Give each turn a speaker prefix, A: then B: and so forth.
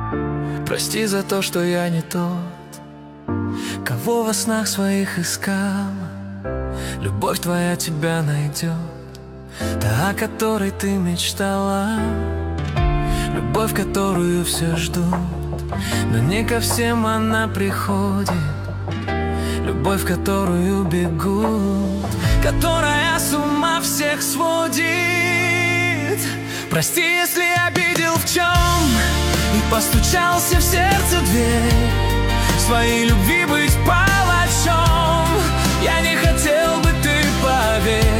A: Прости за то, что я не тот, кого во снах своих искал. Любовь твоя тебя найдет, та, о которой ты мечтала. Любовь, которую все ждут, но не ко всем она приходит. Любовь, в которую бегут, которая с ума всех сводит. Прости, если обидел в чем и постучался в сердце дверь, своей любви быть палачом. Я не хотел бы, ты поверь,